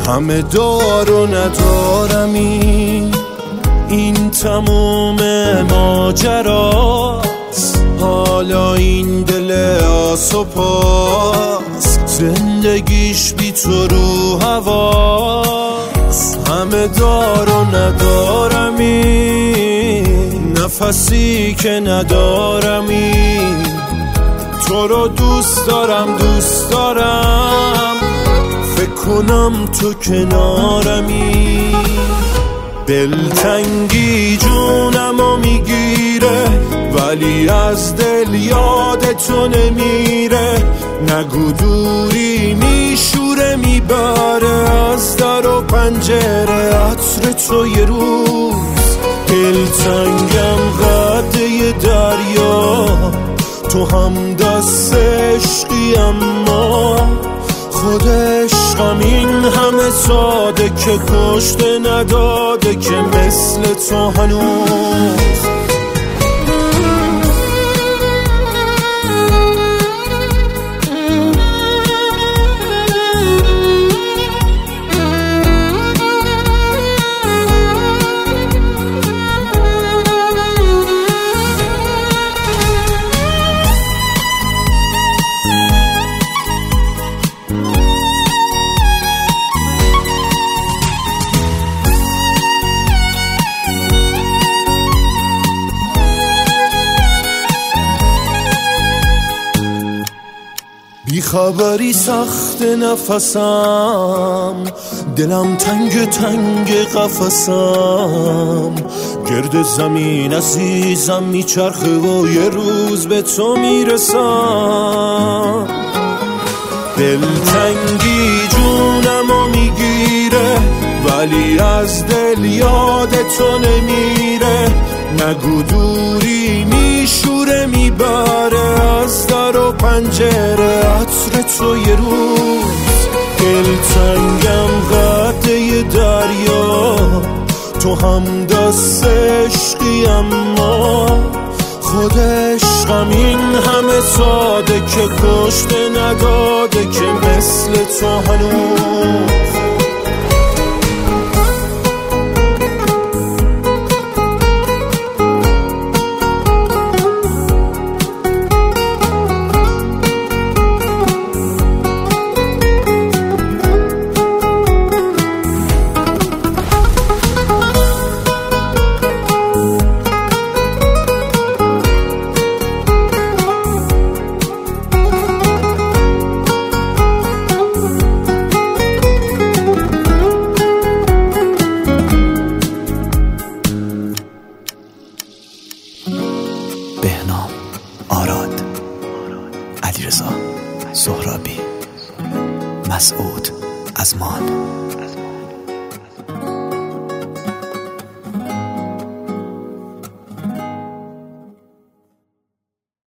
همه دار و ندارمی، این تموم ماجراست. حالا این دل آسوپاست، زندگیش بی تو رو هواست. همه دار و ندارمی، نفسی که ندارمی. تو رو دوست دارم دوست دارم، فکر کنم تو کنارمی. دلتنگی جونمو میگیره، ولی از دل یاد تو نمیره. نگو دوری میشوره میبره از در و پنجره عطر تو یه روز. دلتنگم قده دریا، تو هم دست عشقی اما خود عشقم این همه ساده که کشته نداده که مثل تو هنوز. بیخبری سخت نفسم، دلم تنگ تنگ قفسم. گرد زمین عزیزم میچرخه و یه روز به تو میرسم. دلتنگی جونمو میگیره، ولی از دل یاد تو نمیره. نگو دوری میشوره میبره از در و پنجره عطر تو یه روز. دلتنگم قده دریا، تو هم دست عشقی اما خود عشقم این همه ساده که کشته نداده که مثل تو هنوز. بهنام، آراد، علیرضا، سهرابی، مسعود، ازمان.